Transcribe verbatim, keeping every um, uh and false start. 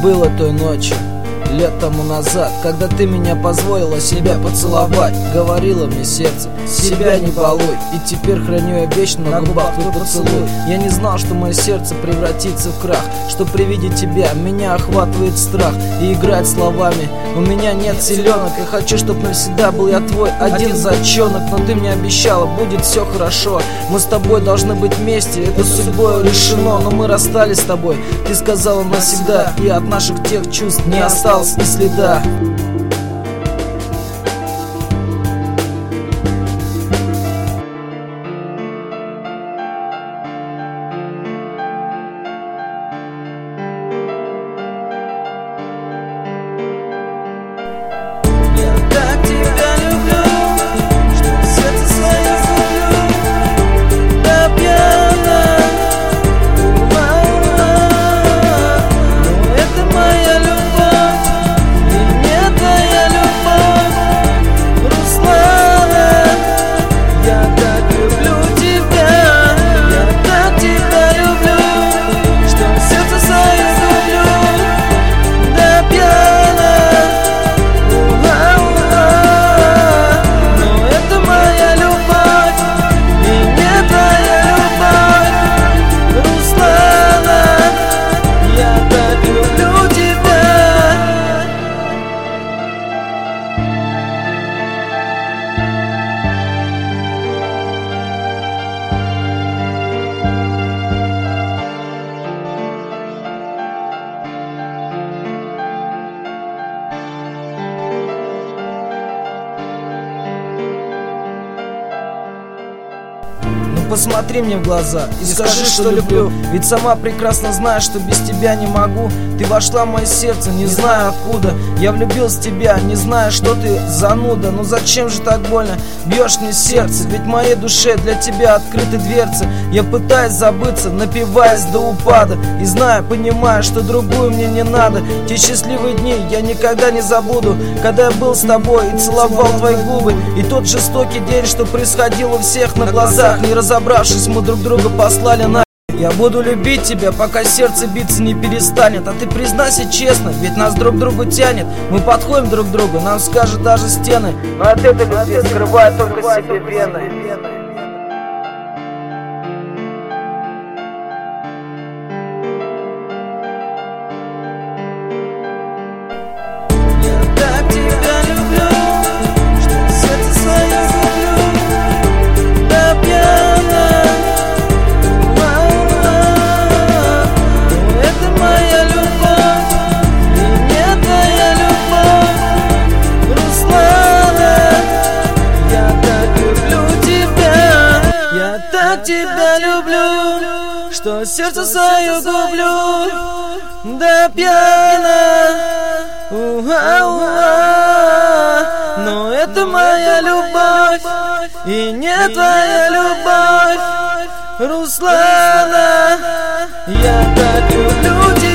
было той ночью, лет тому назад, когда ты меня позволила себя поцеловать. Говорила мне сердце, себя не балуй, и теперь храню я вечно на губах твой поцелуй. Я не знал, что мое сердце превратится в крах, что при виде тебя меня охватывает страх. И играть словами у меня нет силенок. Я хочу, чтоб навсегда был я твой один зайчонок. Но ты мне обещала, будет все хорошо. Мы с тобой должны быть вместе, это судьбой решено. Но мы расстались с тобой, ты сказала навсегда, и от наших тех чувств не осталось и следа. Посмотри мне в глаза и скажи, что люблю. Ведь сама прекрасно знаешь, что без тебя не могу. Ты вошла в мое сердце, не знаю откуда. Я влюбился в тебя, не зная, что ты зануда. Ну зачем же так больно бьешь мне сердце? Ведь в моей душе для тебя открыты дверцы. Я пытаюсь забыться, напиваясь до упада. И знаю, понимаю, что другую мне не надо. Те счастливые дни я никогда не забуду, когда я был с тобой и целовал твои губы. И тот жестокий день, что происходил у всех на глазах. Не разобравшись, мы друг друга послали на... Я буду любить тебя, пока сердце биться не перестанет. А ты признайся честно, ведь нас друг к другу тянет. Мы подходим друг к другу, нам скажут даже стены. Но от этой любви скрывает только себе вены. Тебя люблю, что сердце свое гублю, да пьяна, уа-уа. Но это моя любовь, и не твоя любовь, Руслана. Я так люблю тебя.